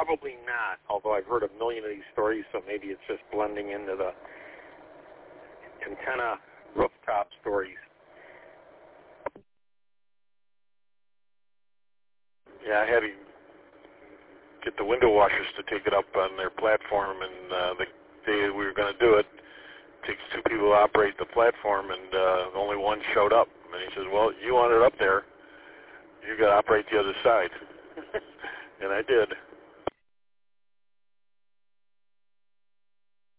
Probably not, although I've heard a million of these stories, so maybe it's just blending into the antenna rooftop stories. Yeah, I had to get the window washers to take it up on their platform, and the day we were going to do it, it takes two people to operate the platform, and only one showed up. And he says, well, you want it up there, you got to operate the other side. And I did.